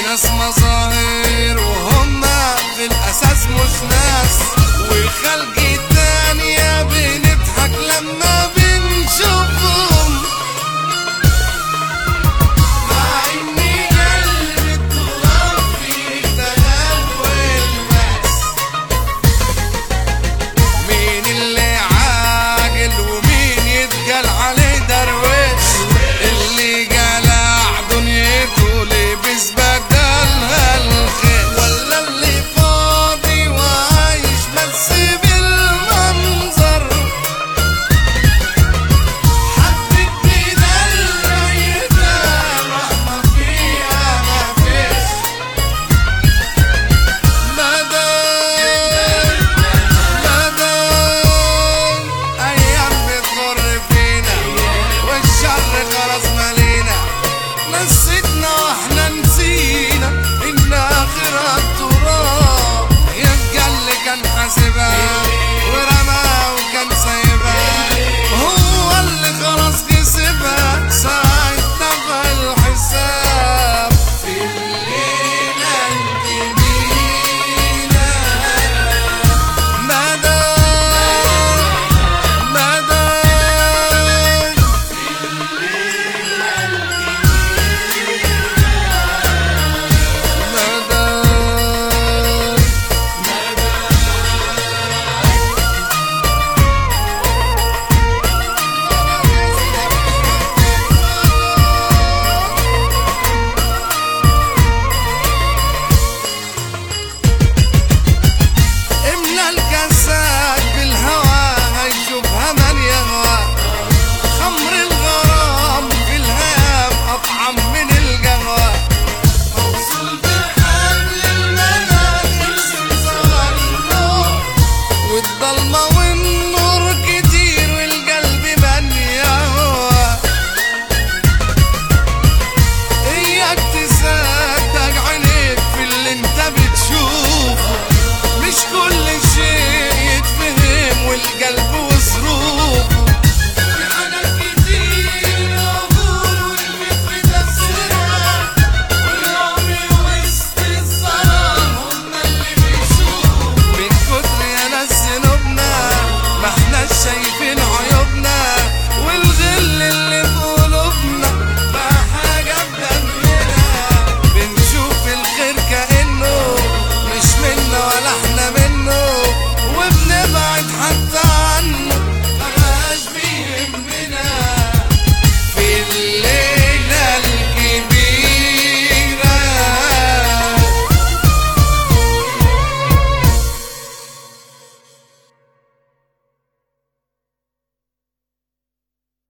ناس مظاهر وهم في الأساس مش ناس، وخلق تانية بنضحك لما بنشوفهم، مع إني قلبي التراب فيه الدهب والماس. مين اللي عاقل ومين يتقال عليه درويش؟ اللي جلع دنيته لبس بدلها الخير، ولا اللي فاضي وعايش بس بالمنظر؟ حبك بينا الميتة رحمة فيها مفيش. مدام أيام بتمر فينا والشر خلاص مالينا، نسيتنا واحنا نسينا إن آخرها التراب. يبقى اللي كان حاسبها ورماها وكان سايبها هو اللي خلاص كسبها ساعتها في الحساب. في الليلة الجميلة املى الكاسات بالهوى هيشوفها مالية هوا، خمر الغرام في الهام أطعم من القهوة، موصول بحبل المنام يرسم سوار النور، والضلمة والنور كتير والقلب مليان هوا. إياك تصدق عينيك في اللي انت بتشوفه، مش كل شيء يتفهم والقلب